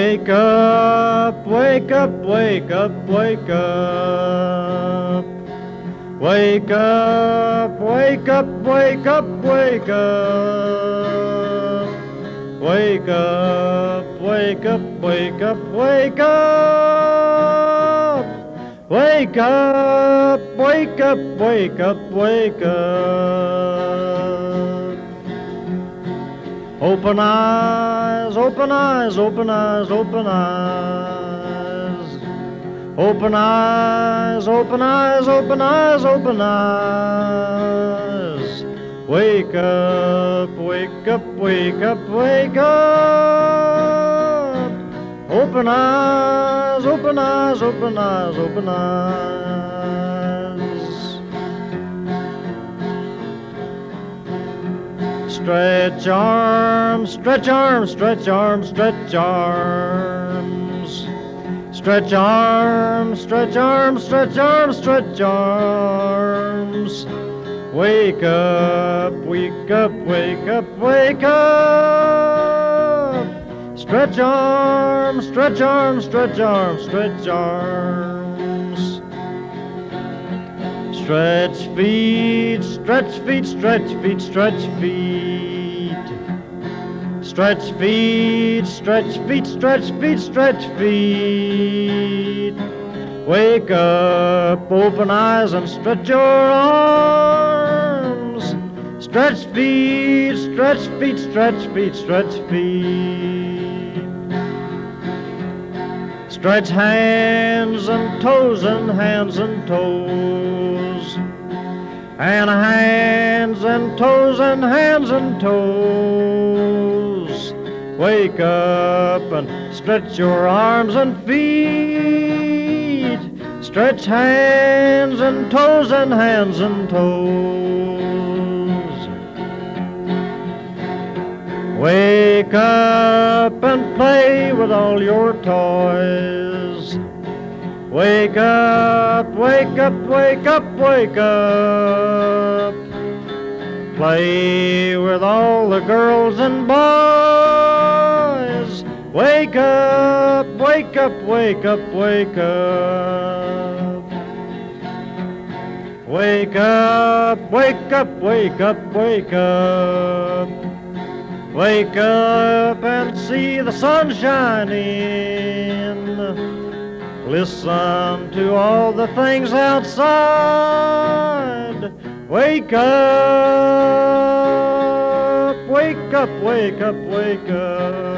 Wake up, wake up, wake up, wake up. Wake up, wake up, wake up, wake up. Wake up, wake up, wake up, wake up. Wake up, wake up, wake up, wake up. Open eyes, open eyes, open eyes, open eyes. Open eyes, open eyes, open eyes, open eyes. Wake up, wake up, wake up, wake up. Open eyes, open eyes, open eyes, open eyes. Stretch arms, stretch arms, stretch arms, stretch arms. Stretch arms, stretch arms, stretch arms, stretch arms. Wake up, wake up, wake up, wake up. Stretch arms, stretch arms, stretch arms, stretch arms. Stretch feet, stretch feet, stretch feet, stretch feet. Stretch feet, stretch feet, stretch feet, stretch feet. Wake up, open eyes and stretch your arms. Stretch feet, stretch feet, stretch feet, stretch feet. Stretch hands and toes and hands and toes. And hands and toes and hands and toes. Wake up and stretch your arms and feet. Stretch hands and toes and hands and toes. Wake up and play with all your toys. Wake up, wake up, wake up, wake up. Play with all the girls and boys. Wake up, wake up, wake up, wake up. Wake up, wake up, wake up, wake up. Wake up and see the sun shining. Listen to all the things outside. Wake up, wake up, wake up, wake up.